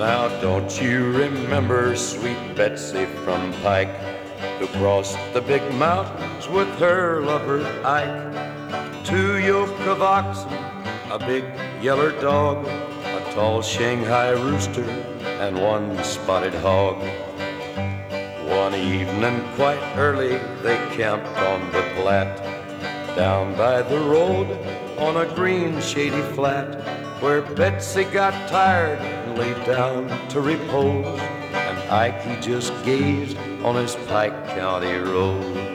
Now don't you remember sweet Betsy from Pike, who crossed the big mountains with her lover Ike? 2 yoke of oxen, a big yeller dog, a tall Shanghai rooster, and 1 spotted hog. One evening quite early they camped on the Platte, down by the road on a green shady flat, where Betsy got tired and laid down to repose, and Ike he just gazed on his Pike County road.